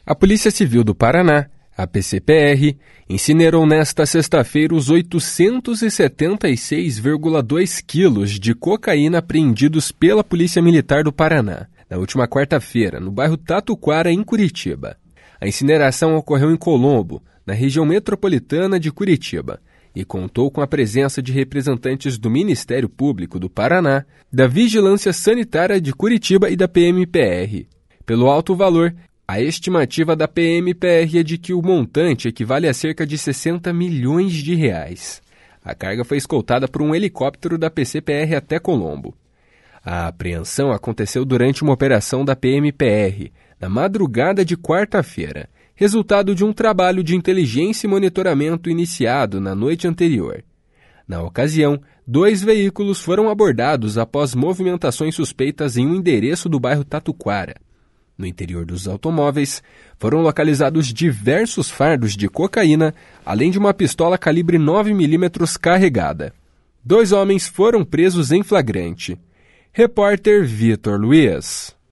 A Polícia Civil do Paraná, a PCPR, incinerou nesta sexta-feira os 876,2 quilos de cocaína apreendidos pela Polícia Militar do Paraná, na última quarta-feira, no bairro Tatuquara, em Curitiba. A incineração ocorreu em Colombo, na região metropolitana de Curitiba, e contou com a presença de representantes do Ministério Público do Paraná, da Vigilância Sanitária de Curitiba e da PMPR. Pelo alto valor, a estimativa da PMPR é de que o montante equivale a cerca de 60 milhões de reais. A carga foi escoltada por um helicóptero da PCPR até Colombo. A apreensão aconteceu durante uma operação da PMPR, na madrugada de quarta-feira, resultado de um trabalho de inteligência e monitoramento iniciado na noite anterior. Na ocasião, 2 veículos foram abordados após movimentações suspeitas em um endereço do bairro Tatuquara. No interior dos automóveis, foram localizados diversos fardos de cocaína, além de uma pistola calibre 9mm carregada. 2 homens foram presos em flagrante. Repórter Vitor Luiz.